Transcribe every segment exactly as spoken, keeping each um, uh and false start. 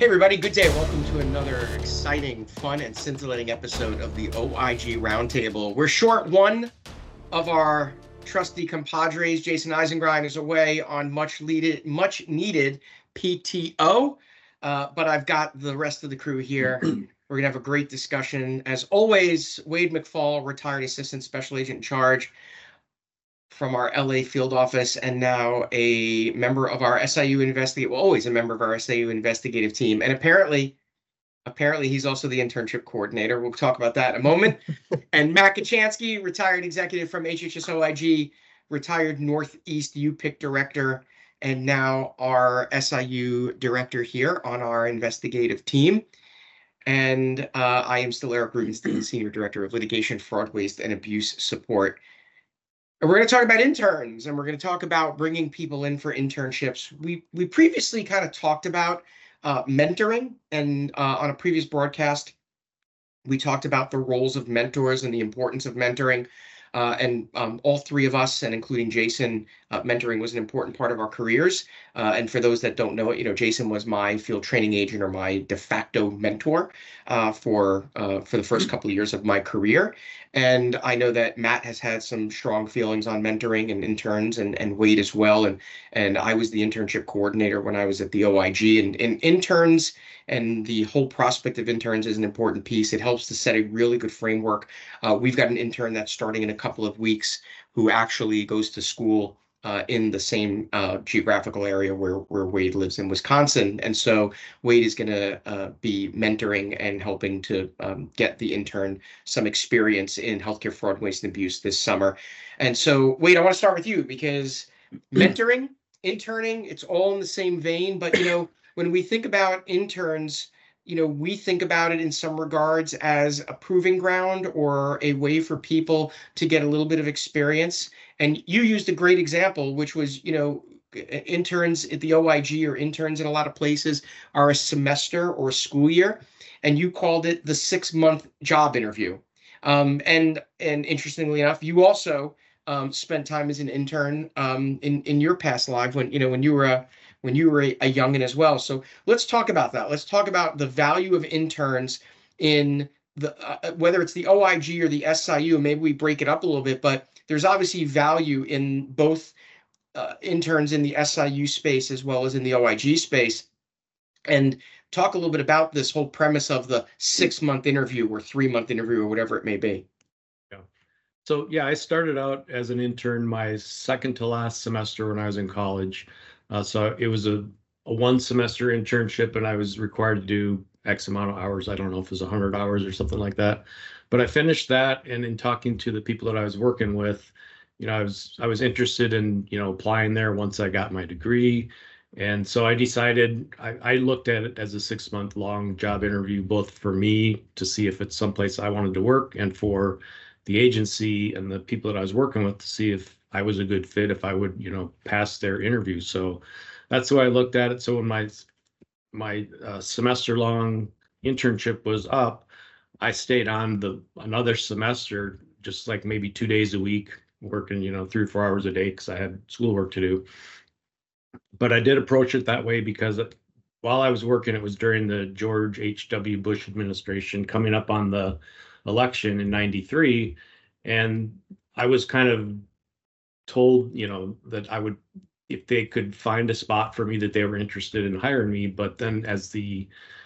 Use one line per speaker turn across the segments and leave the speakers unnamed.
Hey everybody, good day. Welcome to another exciting, fun, and scintillating episode of the O I G Roundtable. We're short one of our trusty compadres. Jason Eisengrind is away on much needed, much needed P T O, uh, but I've got the rest of the crew here. We're gonna have a great discussion. As always, Wade McFall, retired assistant special agent in charge from our L A field office, and now a member of our S I U investigative, well, always a member of our S I U investigative team. And apparently, apparently he's also the internship coordinator. We'll talk about that in a moment. And Matt Kachansky, retired executive from H H S O I G, retired Northeast U P I C director, and now our S I U director here on our investigative team. And uh, I am still Eric Rubenstein, Senior Director of Litigation, Fraud, Waste, and Abuse Support. And we're going to talk about interns, and we're going to talk about bringing people in for internships. We we previously kind of talked about uh, mentoring, and uh, on a previous broadcast, we talked about the roles of mentors and the importance of mentoring. Uh, and um, all three of us, and including Jason, uh, mentoring was an important part of our careers. Uh, and for those that don't know it, you know, Jason was my field training agent or my de facto mentor uh, for uh, for the first couple of years of my career. And I know that Matt has had some strong feelings on mentoring and interns, and, and Wade as well. And and I was the internship coordinator when I was at the O I G. And, and interns and the whole prospect of interns is an important piece. It helps to set a really good framework. Uh, we've got an intern that's starting in a couple of weeks who actually goes to school uh, in the same uh, geographical area where, where Wade lives in Wisconsin. And so Wade is going to uh, be mentoring and helping to um, get the intern some experience in healthcare fraud, waste, and abuse this summer. And so, Wade, I want to start with you because mentoring, interning, it's all in the same vein. But, you know, when we think about interns, you know, we think about it in some regards as a proving ground or a way for people to get a little bit of experience. And you used a great example, which was, you know, interns at the O I G or interns in a lot of places are a semester or a school year, and you called it the six-month job interview. Um, and and interestingly enough, you also um, spent time as an intern um, in in your past life when you know when you were a when you were a, a youngin as well. So let's talk about that. Let's talk about the value of interns in the uh, whether it's the O I G or the S I U. Maybe we break it up a little bit, but there's obviously value in both uh, interns in the S I U space as well as in the O I G space. And talk a little bit about this whole premise of the six-month interview or three-month interview or whatever it may be.
Yeah. So yeah, I started out as an intern my second to last semester when I was in college. Uh, so it was a, a one semester internship, and I was required to do X amount of hours. I don't know if it was one hundred hours or something like that. But I finished that, and in talking to the people that I was working with, you know, I was I was interested in, you know, applying there once I got my degree. And so I decided I, I looked at it as a six month long job interview, both for me to see if it's someplace I wanted to work, and for the agency and the people that I was working with to see if I was a good fit, if I would, you know, pass their interview. So that's the way I looked at it. So when my my uh, semester long internship was up, I stayed on the another semester, just like maybe two days a week, working, you know, three or four hours a day because I had schoolwork to do. But I did approach it that way because while I was working, it was during the George H W. Bush administration, coming up on the election in ninety-three. And I was kind of told, you know, that I would, if they could find a spot for me, that they were interested in hiring me. But then as the,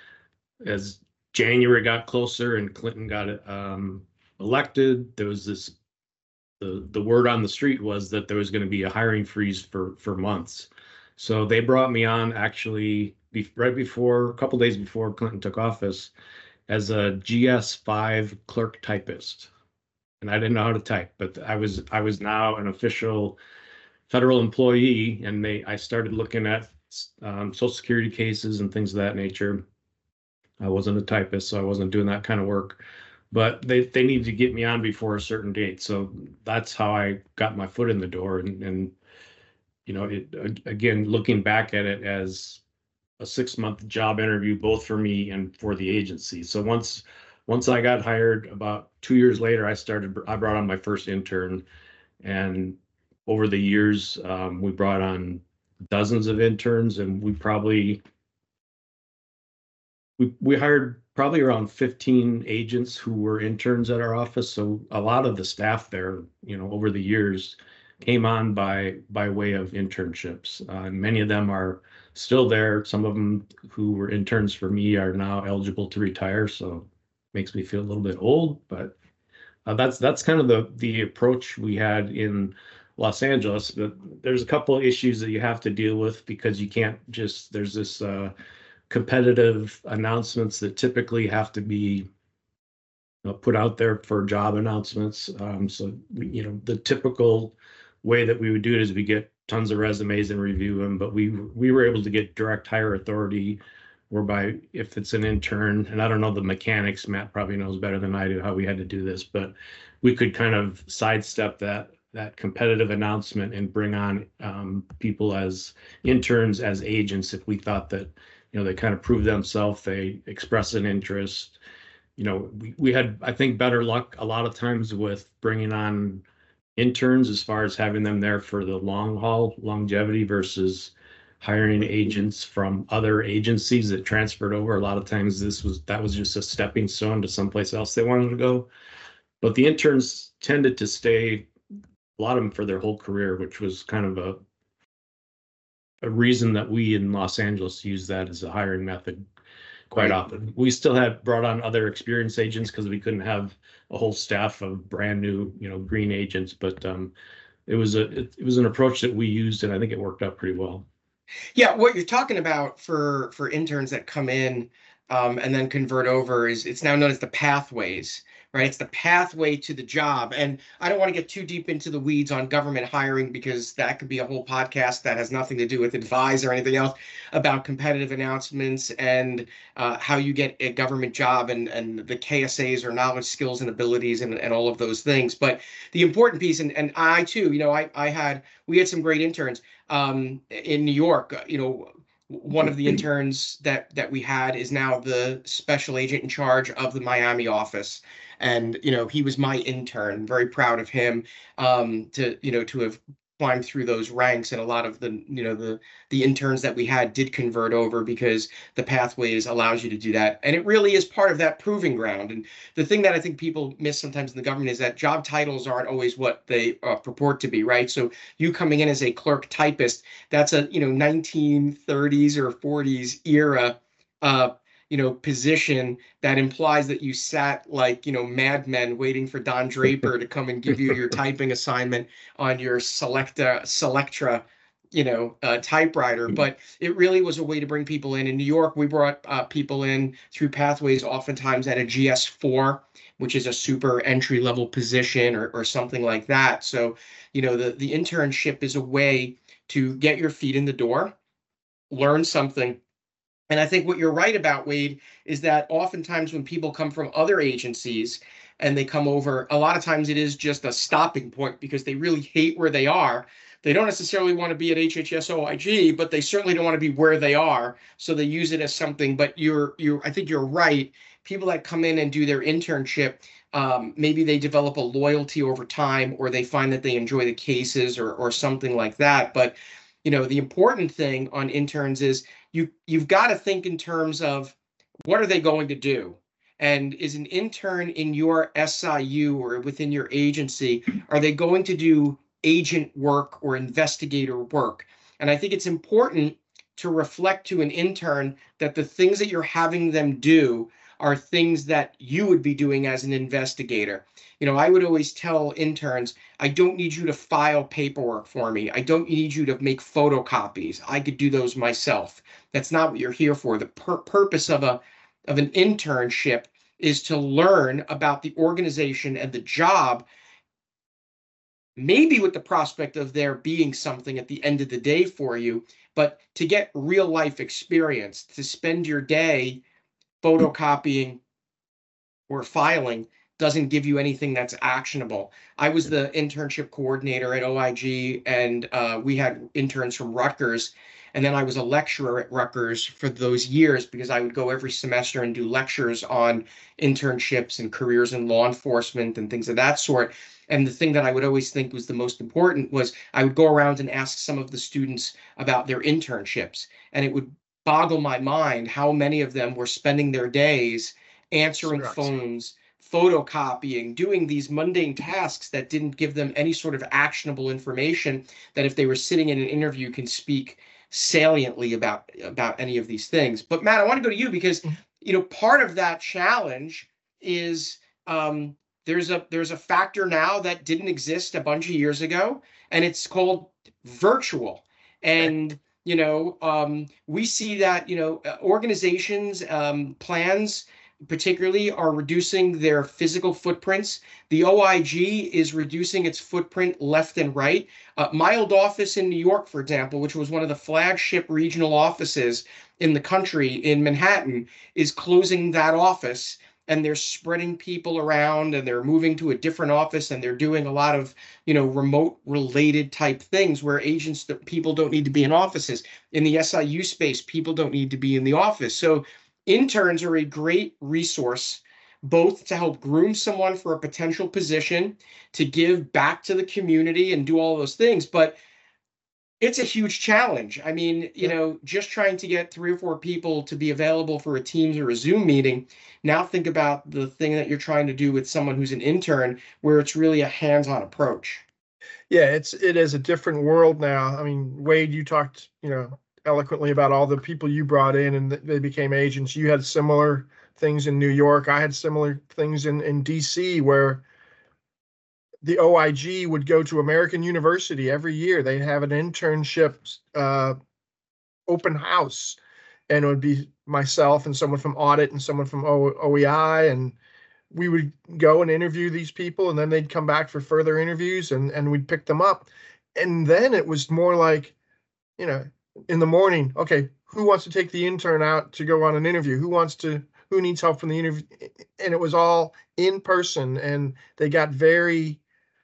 as January got closer and Clinton got um, elected, there was this, the, the word on the street was that there was going to be a hiring freeze for, for months. So they brought me on actually be, right before, a couple days before Clinton took office, as a G S five clerk typist. And I didn't know how to type, but I was I was now an official federal employee, and they I started looking at um, Social Security cases and things of that nature. I wasn't a typist, so I wasn't doing that kind of work, but they they needed to get me on before a certain date. So that's how I got my foot in the door. And, and you know, it, again, looking back at it as a six month job interview, both for me and for the agency. So once once I got hired, about two years later, I started, I brought on my first intern. And over the years, um, we brought on dozens of interns, and we probably, we, we hired probably around fifteen agents who were interns at our office. So a lot of the staff there, you know, over the years came on by by way of internships. Uh, and many of them are still there. Some of them who were interns for me are now eligible to retire. So makes me feel a little bit old, but uh, that's that's kind of the the approach we had in Los Angeles. But there's a couple of issues that you have to deal with because you can't just there's this uh, competitive announcements that typically have to be uh, put out there for job announcements. Um, so we, you know, the typical way that we would do it is we get tons of resumes and review them, but we we were able to get direct hire authority, whereby if it's an intern, and I don't know the mechanics, Matt probably knows better than I do how we had to do this, but we could kind of sidestep that that competitive announcement and bring on um, people as interns, as agents, if we thought that, you know, they kind of prove themselves, they express an interest. You know, we, we had, I think, better luck a lot of times with bringing on interns as far as having them there for the long haul longevity versus hiring agents from other agencies that transferred over. A lot of times this was that was just a stepping stone to someplace else they wanted to go. But the interns tended to stay, a lot of them, for their whole career, which was kind of a a reason that we in Los Angeles use that as a hiring method quite
Right.
often. We still had brought on other experienced agents because we couldn't have a whole staff of brand new, you know, green agents. But um, it was a it, it was an approach that we used, and I think it worked out pretty well.
Yeah, what you're talking about for for interns that come in um, and then convert over is it's now known as the pathways, right? It's the pathway to the job. And I don't want to get too deep into the weeds on government hiring because that could be a whole podcast that has nothing to do with advise or anything else about competitive announcements and uh, how you get a government job and and the K S As or knowledge, skills, and abilities and, and all of those things. But the important piece, and, and I too, you know, I I had we had some great interns um, in New York. uh, You know, one of the interns that that we had is now the special agent in charge of the Miami office, and you know he was my intern. Very proud of him um, to you know to have climbed through those ranks, and a lot of the you know the the interns that we had did convert over because the pathways allows you to do that, and it really is part of that proving ground. And the thing that I think people miss sometimes in the government is that job titles aren't always what they uh, purport to be, right? So you coming in as a clerk typist, that's a you know nineteen thirties or forties era uh you know position that implies that you sat like you know madmen waiting for Don Draper to come and give you your typing assignment on your Selecta Selectra you know uh, typewriter. But it really was a way to bring people in. In New York, we brought uh, people in through pathways oftentimes at a G S four, which is a super entry level position, or, or something like that. So you know the the internship is a way to get your feet in the door, learn something. And I think what you're right about, Wade, is that oftentimes when people come from other agencies and they come over, a lot of times it is just a stopping point because they really hate where they are. They don't necessarily want to be at H H S O I G, but they certainly don't want to be where they are. So they use it as something. But you're you're I think you're right. People that come in and do their internship, um, maybe they develop a loyalty over time, or they find that they enjoy the cases, or or something like that. But you know, the important thing on interns is you you've got to think in terms of what are they going to do? And is an intern in your S I U or within your agency, are they going to do agent work or investigator work? And I think it's important to reflect to an intern that the things that you're having them do are things that you would be doing as an investigator. You know, I would always tell interns, I don't need you to file paperwork for me. I don't need you to make photocopies. I could do those myself. That's not what you're here for. The pur- purpose of a of an internship is to learn about the organization and the job, maybe with the prospect of there being something at the end of the day for you, but to get real life experience, to spend your day photocopying or filing doesn't give you anything that's actionable. I was the internship coordinator at O I G, and uh, we had interns from Rutgers. And then I was a lecturer at Rutgers for those years because I would go every semester and do lectures on internships and careers in law enforcement and things of that sort. And the thing that I would always think was the most important was I would go around and ask some of the students about their internships. And it would boggle my mind how many of them were spending their days answering
Xerox.
phones, photocopying, doing these mundane tasks that didn't give them any sort of actionable information that if they were sitting in an interview can speak saliently about about any of these things. But Matt, I want to go to you because you know part of that challenge is um, there's a there's a factor now that didn't exist a bunch of years ago, and it's called virtual. And you know um, we see that you know organizations um, plans particularly are reducing their physical footprints. The O I G is reducing its footprint left and right. Uh, my old office in New York, for example, which was one of the flagship regional offices in the country in Manhattan, is closing that office, and they're spreading people around and they're moving to a different office, and they're doing a lot of, you know, remote related type things where agents that people don't need to be in offices. In the S I U space, people don't need to be in the office. So interns are a great resource, both to help groom someone for a potential position, to give back to the community and do all those things. But it's a huge challenge. I mean, you know, just trying to get three or four people to be available for a Teams or a Zoom meeting. Now think about the thing that you're trying to do with someone who's an intern, where it's really a hands-on approach.
Yeah, it's it is a different world now. I mean, Wade, you talked, you know, eloquently about all the people you brought in and they became agents. You had similar things in New York. I had similar things in, in D C where the O I G would go to American University every year. They'd have an internship uh, open house, and it would be myself and someone from audit and someone from o- OEI. And we would go and interview these people, and then they'd come back for further interviews, and, and we'd pick them up. And then it was more like, you know, in the morning, okay, who wants to take the intern out to go on an interview? Who wants to, who needs help from the interview? And it was all in person, and they got very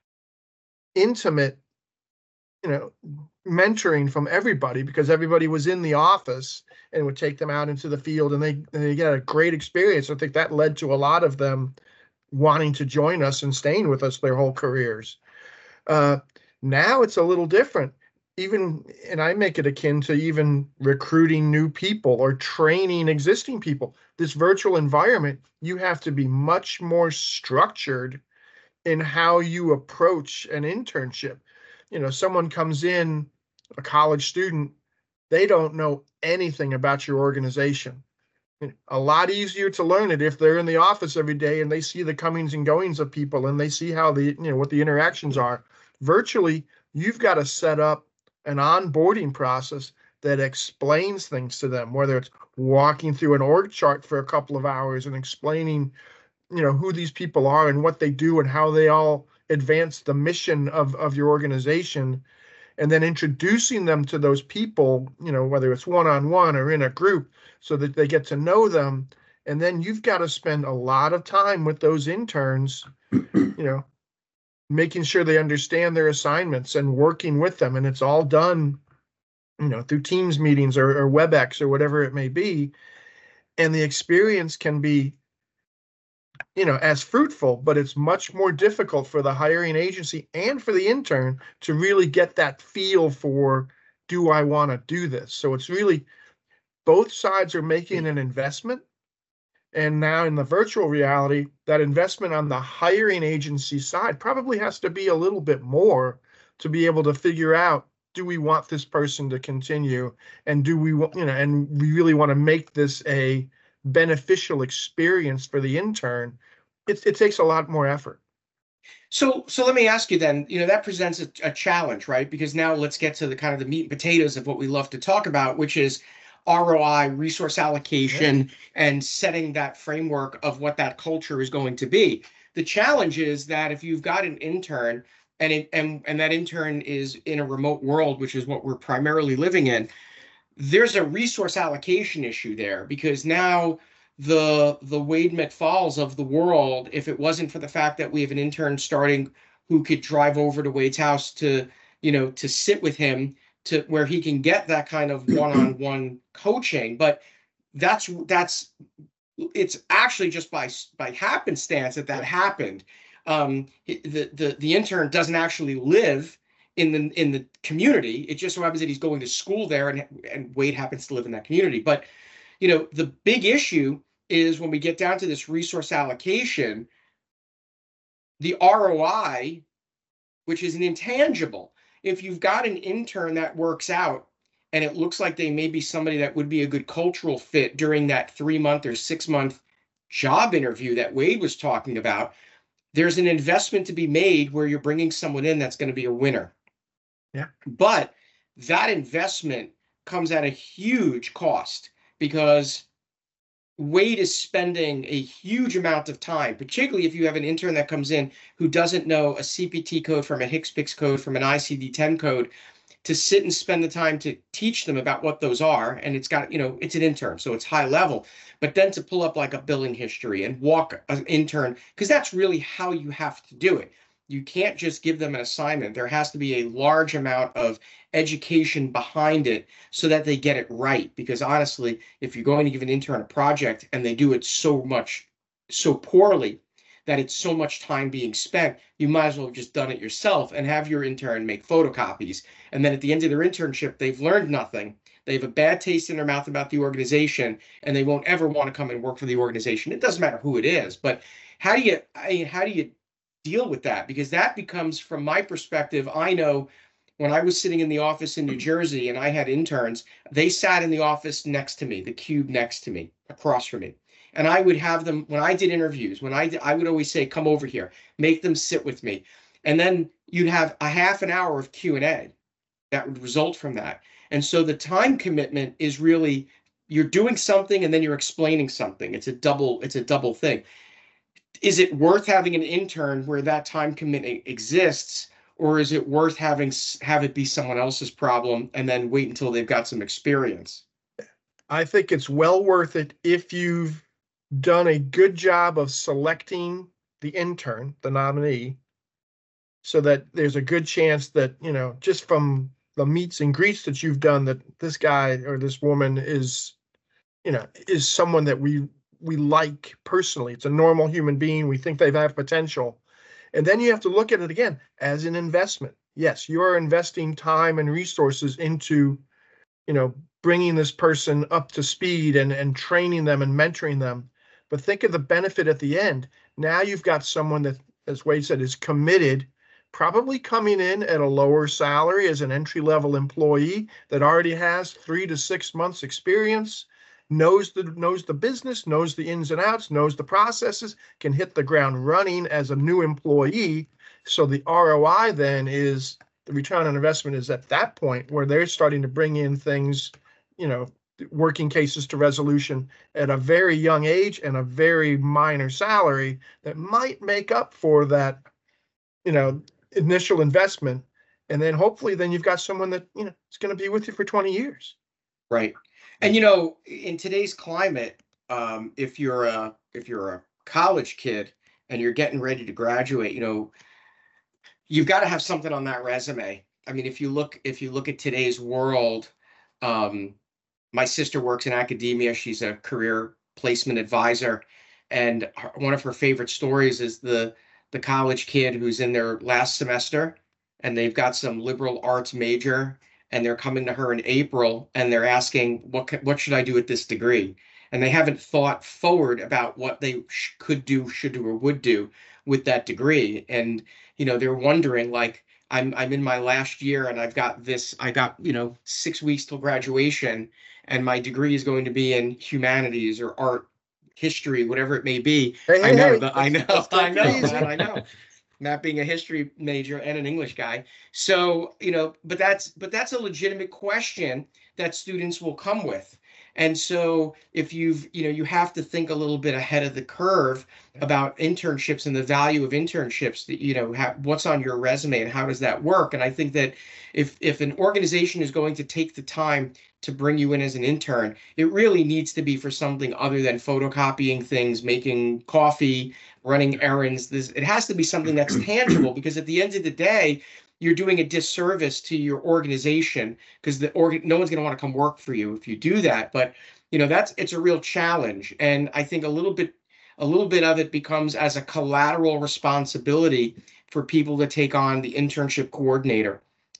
intimate, you know, mentoring from everybody because everybody was in the office and would take them out into the field, and they, they get a great experience. I think that led to a lot of them wanting to join us and staying with us their whole careers. Uh, now it's a little different. Even, and I make it akin to even recruiting new people or training existing people. This virtual environment, you have to be much more structured in how you approach an internship. You know, someone comes in, a college student, they don't know anything about your organization. A lot easier to learn it if they're in the office every day and they see the comings and goings of people and they see how the, you know, what the interactions are. Virtually, you've got to set up an onboarding process that explains things to them, whether it's walking through an org chart for a couple of hours and explaining, you know, who these people are and what they do and how they all advance the mission of, of your organization, and then introducing them to those people, you know, whether it's one-on-one or in a group, so that they get to know them. And then you've got to spend a lot of time with those interns, you know, making sure they understand their assignments and working with them. And it's all done, you know, through Teams meetings or, or WebEx or whatever it may be. And the experience can be, you know, as fruitful, but it's much more difficult for the hiring agency and for the intern to really get that feel for, do I want to do this? So it's really, both sides are making an investment. And now in the virtual reality, that investment on the hiring agency side probably has to be a little bit more to be able to figure out, do we want this person to continue? And do we want, you know, and we really want to make this a beneficial experience for the intern. It, it takes a lot more effort.
So, so let me ask you then, you know, that presents a, a challenge, right? Because now let's get to the kind of the meat and potatoes of what we love to talk about, which is R O I, resource allocation, yeah. and setting that framework of what that culture is going to be. The challenge is that if you've got an intern and it, and, and that intern is in a remote world, which is what we're primarily living in, there's a resource allocation issue there, because now the the Wade McFalls of the world, if it wasn't for the fact that we have an intern starting who could drive over to Wade's house to, you know, to sit with him, to where he can get that kind of one-on-one coaching. But that's that's it's actually just by by happenstance that that happened. Um, the the the intern doesn't actually live in the in the community. It just so happens that he's going to school there, and and Wade happens to live in that community. But you know, the big issue is when we get down to this resource allocation, the R O I, which is an intangible. If you've got an intern that works out and it looks like they may be somebody that would be a good cultural fit during that three month or six month job interview that Wade was talking about, there's an investment to be made where you're bringing someone in that's going to be a winner.
Yeah.
But that investment comes at a huge cost, because Wade is spending a huge amount of time, particularly if you have an intern that comes in who doesn't know a C P T code from a HCPCS code from an I C D ten code, to sit and spend the time to teach them about what those are. And it's got, you know, it's an intern, so it's high level, but then to pull up like a billing history and walk an intern, because that's really how you have to do it. You can't just give them an assignment. There has to be a large amount of education behind it so that they get it right. Because honestly, if you're going to give an intern a project and they do it so much, so poorly that it's so much time being spent, you might as well have just done it yourself and have your intern make photocopies. And then at the end of their internship, they've learned nothing. They have a bad taste in their mouth about the organization, and they won't ever want to come and work for the organization. It doesn't matter who it is, but how do you, I mean, how do you deal with that? Because that becomes, from my perspective, I know when I was sitting in the office in New Jersey and I had interns, they sat in the office next to me, the cube next to me, across from me. And I would have them, when I did interviews, when I did, I would always say, come over here, make them sit with me. And then you'd have a half an hour of Q and A that would result from that. And so the time commitment is really, you're doing something and then you're explaining something. It's a double, it's a double thing. Is it worth having an intern where that time commitment exists, or is it worth having have it be someone else's problem and then wait until they've got some experience?
I think it's well worth it if you've done a good job of selecting the intern, the nominee, so that there's a good chance that, you know, just from the meets and greets that you've done, that this guy or this woman is, you know, is someone that we we like personally. It's a normal human being. We think they have potential. And then you have to look at it again as an investment. Yes, you are investing time and resources into, you know, bringing this person up to speed and, and training them and mentoring them. But think of the benefit at the end. Now you've got someone that, as Wade said, is committed, probably coming in at a lower salary as an entry-level employee that already has three to six months experience, knows the knows the business, knows the ins and outs, knows the processes, can hit the ground running as a new employee. So the R O I then is, the return on investment is at that point where they're starting to bring in things, you know, working cases to resolution at a very young age and a very minor salary that might make up for that, you know, initial investment. And then hopefully then you've got someone that, you know, is going to be with you for twenty years.
Right. And, you know, in today's climate, um, if you're a, if you're a college kid and you're getting ready to graduate, you know, you've got to have something on that resume. I mean, if you look, if you look at today's world, um, my sister works in academia. She's a career placement advisor. And her, one of her favorite stories is the, the college kid who's in their last semester and they've got some liberal arts major, and they're coming to her in April and they're asking, what, can, what should I do with this degree? And they haven't thought forward about what they sh- could do, should do, or would do with that degree. And, you know, they're wondering, like, I'm, I'm in my last year and I've got this, I got, you know, six weeks till graduation, and my degree is going to be in humanities or art, history, whatever it may be.
Hey,
I
hey,
know
hey,
that. I know.
let's take
I
it
know.
easy.
Man, I know. Not being a history major and an English guy. So, you know, but that's but that's a legitimate question that students will come with. And so if you've, you know, you have to think a little bit ahead of the curve about internships and the value of internships, that, you know, have, what's on your resume and how does that work? And I think that if if an organization is going to take the time to bring you in as an intern, it really needs to be for something other than photocopying things, making coffee, running errands. This, it has to be something that's tangible, because at the end of the day, you're doing a disservice to your organization, because the org no one's going to want to come work for you if you do that. But, you know, that's, it's a real challenge. And I think a little bit, a little bit of it becomes as a collateral responsibility for people to take on the internship coordinator.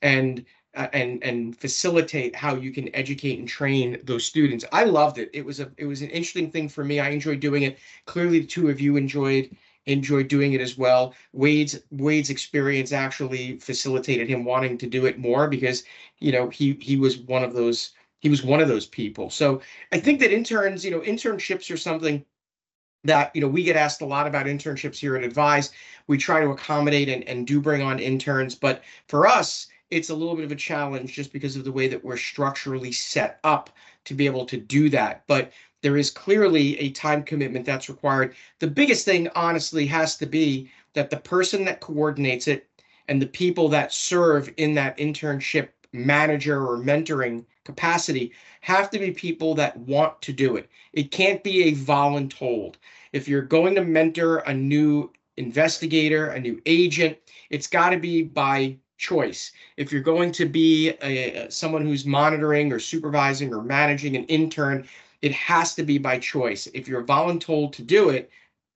and uh, and and facilitate how you can educate and train those students. I loved it. It was a it was an interesting thing for me. I enjoyed doing it. Clearly, the two of you enjoyed enjoyed doing it as well. Wade's Wade's experience actually facilitated him wanting to do it more because, you know, he he was one of those he was one of those people. So I think that interns, you know, internships are something that, you know, we get asked a lot about internships here at Advise. We try to accommodate and, and do bring on interns, but for us, it's a little bit of a challenge just because of the way that we're structurally set up to be able to do that. But there is clearly a time commitment that's required. The biggest thing, honestly, has to be that the person that coordinates it and the people that serve in that internship manager or mentoring capacity have to be people that want to do it. It can't be a voluntold. If you're going to mentor a new investigator, a new agent, it's got to be by choice. If you're going to be a, someone who's monitoring or supervising or managing an intern, it has to be by choice. If you're voluntold to do it,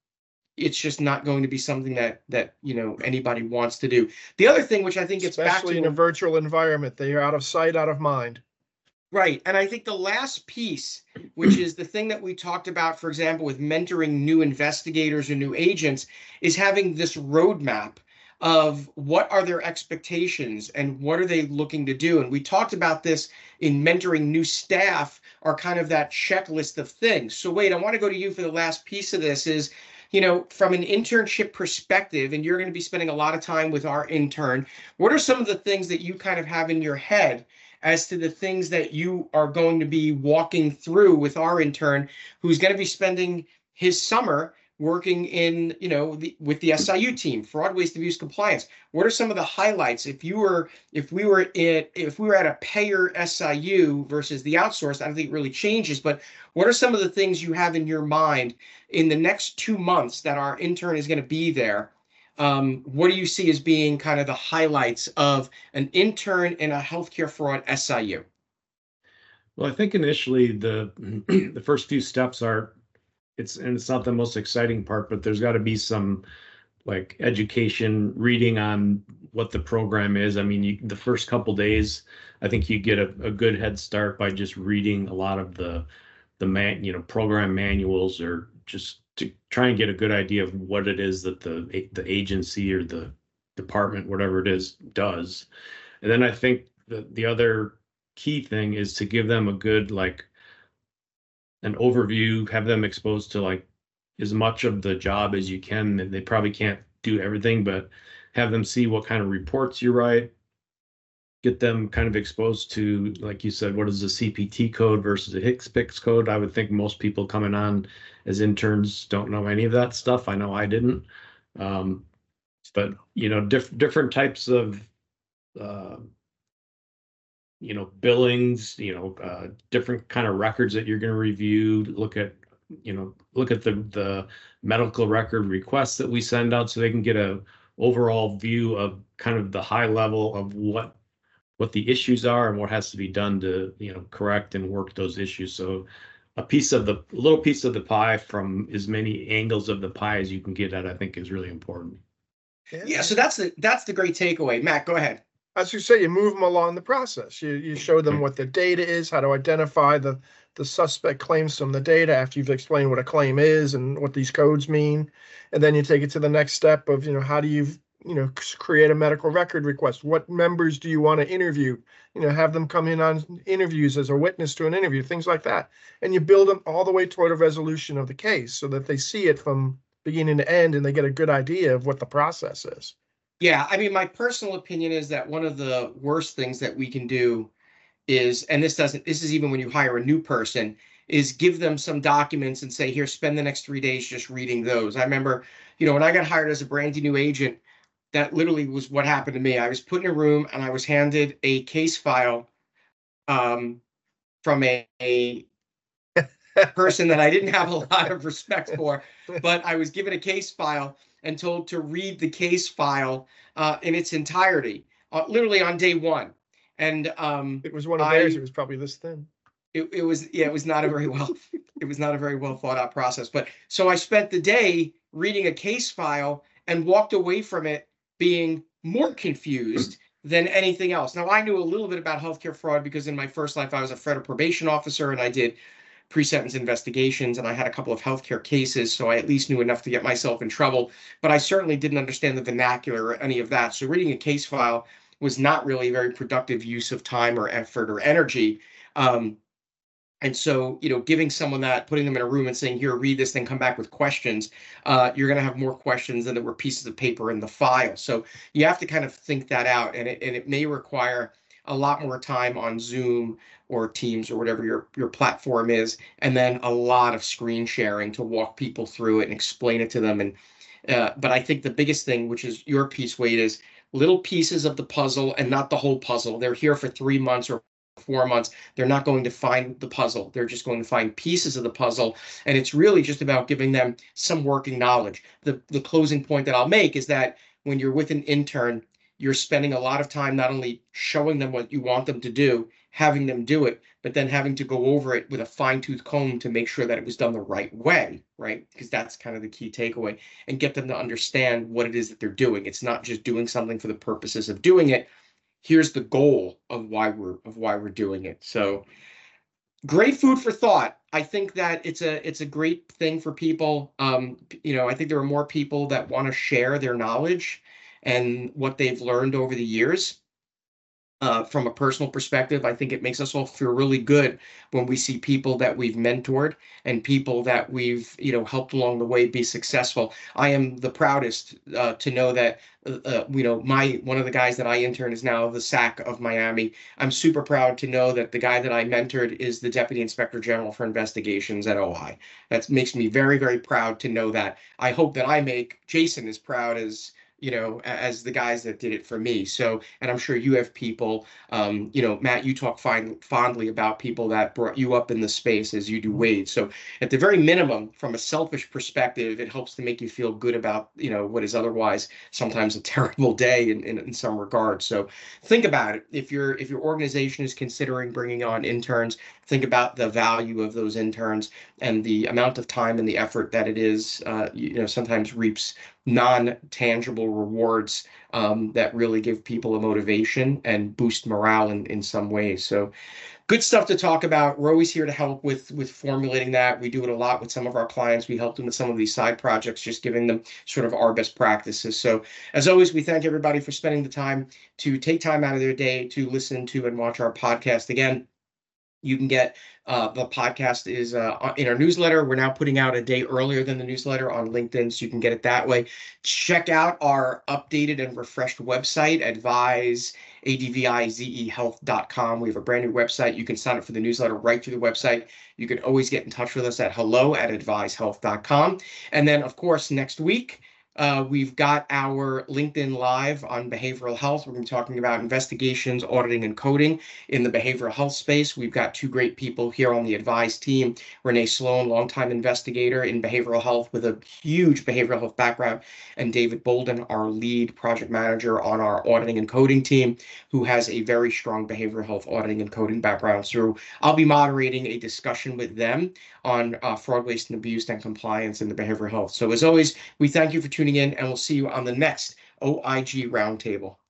it's just not going to be something that that you know anybody wants to do. The other thing, which I think gets back to,
especially in a virtual environment, they are out of sight, out of mind.
Right. And I think the last piece, which is the thing that we talked about, for example, with mentoring new investigators or new agents, is having this roadmap of what are their expectations and what are they looking to do. And we talked about this in mentoring new staff, are kind of that checklist of things. So Wade, I want to go to you for the last piece of this is, you know, from an internship perspective, and you're going to be spending a lot of time with our intern, what are some of the things that you kind of have in your head as to the things that you are going to be walking through with our intern, who's going to be spending his summer working in, you know, the, with the S I U team, fraud, waste, abuse, compliance? What are some of the highlights? If you were, if we were in, if we were at a payer S I U versus the outsourced, I don't think it really changes. But what are some of the things you have in your mind in the next two months that our intern is going to be there? Um, what do you see as being kind of the highlights of an intern in a healthcare fraud S I U?
Well, I think initially the the first few steps are, it's and it's not the most exciting part, but there's got to be some like education, reading on what the program is. I mean, you, the first couple days, I think you get a, a good head start by just reading a lot of the the man, you know, program manuals, or just to try and get a good idea of what it is that the the agency or the department, whatever it is, does. And then I think the the other key thing is to give them a good, like, an overview, have them exposed to like as much of the job as you can. They probably can't do everything, but have them see what kind of reports you write, get them kind of exposed to, like you said, what is the C P T code versus a HCPCS code. I would think most people coming on as interns don't know any of that stuff. I know I didn't. Um, but, you know, diff different types of, uh, you know, billings, you know, uh, different kind of records that you're going to review, look at, you know, look at the, the medical record requests that we send out so they can get a overall view of kind of the high level of what, what the issues are and what has to be done to, you know, correct and work those issues. So a piece of the, a little piece of the pie from as many angles of the pie as you can get at, I think is really important.
Yeah. So that's the, that's the great takeaway. Matt, go ahead.
As you say, you move them along the process. You you show them what the data is, how to identify the the suspect claims from the data after you've explained what a claim is and what these codes mean, and then you take it to the next step of, you know, how do you you know create a medical record request? What members do you want to interview? You know, have them come in on interviews as a witness to an interview, things like that, and you build them all the way toward a resolution of the case so that they see it from beginning to end and they get a good idea of what the process is.
Yeah, I mean, my personal opinion is that one of the worst things that we can do is, and this doesn't, this is even when you hire a new person, is give them some documents and say, here, spend the next three days just reading those. I remember, you know, when I got hired as a brand new agent, that literally was what happened to me. I was put in a room and I was handed a case file um, from a, a person that I didn't have a lot of respect for, but I was given a case file and told to read the case file uh, in its entirety, uh, literally on day one. And um,
it was one of
I,
theirs. It was probably this thin.
It, it was, yeah, it was not a very well, it was not a very well thought out process. But so I spent the day reading a case file and walked away from it being more confused than anything else. Now, I knew a little bit about healthcare fraud because in my first life, I was a federal probation officer and I did pre-sentence investigations and I had a couple of healthcare cases. So I at least knew enough to get myself in trouble, but I certainly didn't understand the vernacular or any of that. So reading a case file was not really a very productive use of time or effort or energy. Um, And so, you know, giving someone that, putting them in a room and saying, here, read this, then come back with questions, uh, you're going to have more questions than there were pieces of paper in the file. So you have to kind of think that out. And it, and it may require a lot more time on Zoom or Teams or whatever your, your platform is, and then a lot of screen sharing to walk people through it and explain it to them. And uh, but I think the biggest thing, which is your piece, Wade, is little pieces of the puzzle and not the whole puzzle. They're here for three months or four months. They're not going to find the puzzle. They're just going to find pieces of the puzzle. And it's really just about giving them some working knowledge. The, the closing point that I'll make is that when you're with an intern, you're spending a lot of time not only showing them what you want them to do, having them do it, but then having to go over it with a fine-tooth comb to make sure that it was done the right way, right? Because that's kind of the key takeaway, and get them to understand what it is that they're doing. It's not just doing something for the purposes of doing it. Here's the goal of why we're of why we're doing it. So great food for thought. I think that it's a it's a great thing for people. Um, you know, I think there are more people that want to share their knowledge and what they've learned over the years. Uh, from a personal perspective, I think it makes us all feel really good when we see people that we've mentored and people that we've, you know, helped along the way be successful. I am the proudest uh, to know that, uh, you know, my one of the guys that I intern is now the S A C of Miami. I'm super proud to know that the guy that I mentored is the Deputy Inspector General for Investigations at O I. That makes me very, very proud to know that. I hope that I make Jason as proud as you know, as the guys that did it for me. So, and I'm sure you have people, um, you know, Matt, you talk fine, fondly about people that brought you up in the space as you do, Wade. So at the very minimum, from a selfish perspective, it helps to make you feel good about, you know, what is otherwise sometimes a terrible day in, in, in some regards. So think about it. If your if your organization is considering bringing on interns, think about the value of those interns and the amount of time and the effort that it is, uh, you know, sometimes reaps non-tangible rewards um, that really give people a motivation and boost morale in, in some ways. So good stuff to talk about. We're always here to help with, with formulating that. We do it a lot with some of our clients. We help them with some of these side projects, just giving them sort of our best practices. So as always, we thank everybody for spending the time to take time out of their day to listen to and watch our podcast. Again, you can get uh, the podcast is uh, in our newsletter. We're now putting out a day earlier than the newsletter on LinkedIn, so you can get it that way. Check out our updated and refreshed website, advise, A D V I Z E health dot com. We have a brand new website. You can sign up for the newsletter right through the website. You can always get in touch with us at hello at advise health dot com. And then, of course, next week, Uh, we've got our LinkedIn Live on behavioral health. We're going to be talking about investigations, auditing, and coding in the behavioral health space. We've got two great people here on the Advise team. Renee Sloan, longtime investigator in behavioral health with a huge behavioral health background, and David Bolden, our lead project manager on our auditing and coding team, who has a very strong behavioral health auditing and coding background. So I'll be moderating a discussion with them on uh, fraud, waste, and abuse and compliance in the behavioral health. So as always, we thank you for tuning in, and we'll see you on the next O I G Roundtable.